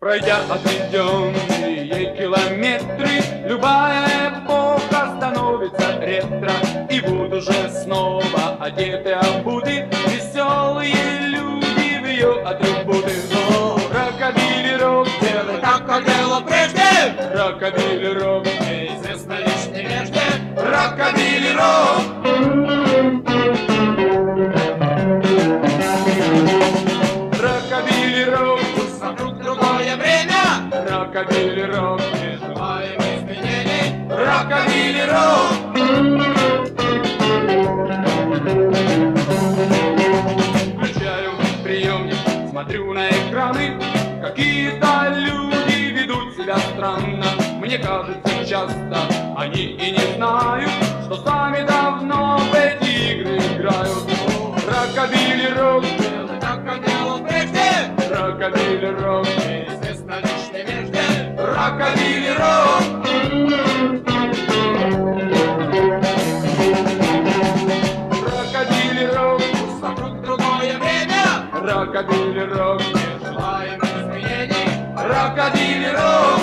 Пройдя отведенные километры, любая эпоха становится ретро. И вот уже снова одеты обуты веселые люди в ее атрибуты. Но рокобили-рок делает так, как делал прежде. Рокобили-рок неизвестно лишь невежде. Рокобили-рок. Рокобили-рок, пусть вокруг другое время. Рокобили-рок, не желаем изменений. Рокобили-рок. Включаю приемник, смотрю на экраны. Какие-то люди ведут себя странно. Мне кажется, часто они и не знают, что сами давно в эти игры играют. Рокобили-рок делает так, как делал прежде. Рокобили-рок неизвестно лишь невежде. Рокобили-рок. Рокобили-рок, пусть вокруг другое время. Рокобили-рок, не желаем изменений. Рокобили-рок.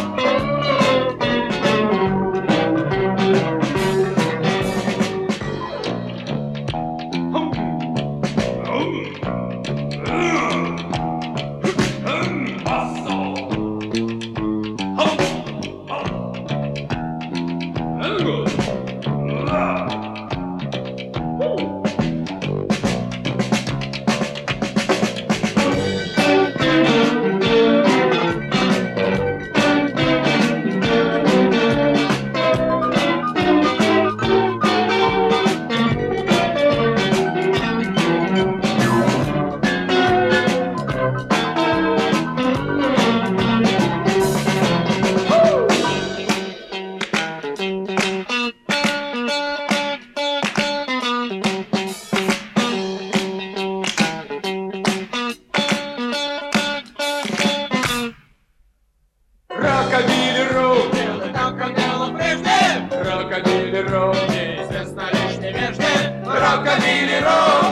Рокобили-рок делает так, как делал прежде. Рокобили-рок неизвестно лишь невежде. Рокобили-рок.